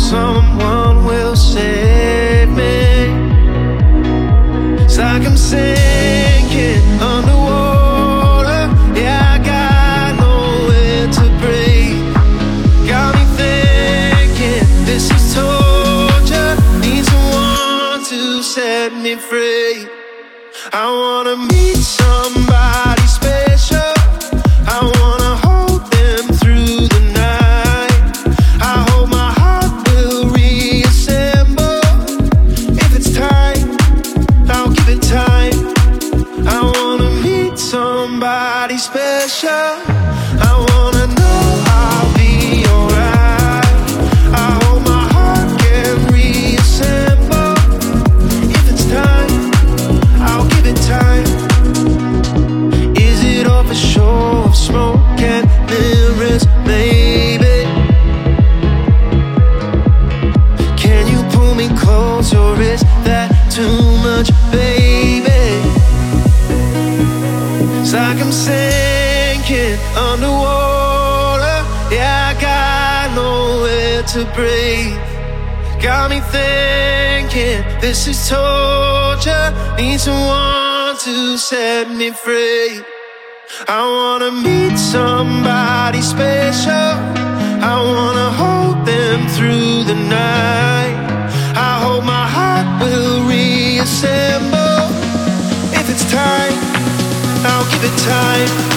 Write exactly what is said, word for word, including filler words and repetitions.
someone will save me. It's like I'm sinking underwater. Yeah, I got nowhere to breathe. Got me thinking this is torture. Need someone to set me free. I wanna meet somebody special. I wanna hold them through the night. I hope my heart will reassemble. If it's time, I'll give it time. I wanna meet somebody special. I wanna know I'll be alright. I hope my heart can reassemble. If it's time, I'll give it time. Is it all for show of smoke and mirrors, maybe? Can you pull me close, or is that too much, baby? It's like I'm sinking underwater. Yeah, I got nowhere to breathe. Got me thinking this is torture. Need someone to set me free. I wanna meet somebody special. I wanna hold them through the night. I hope my heart will reassemble. If it's time, I'll give it time.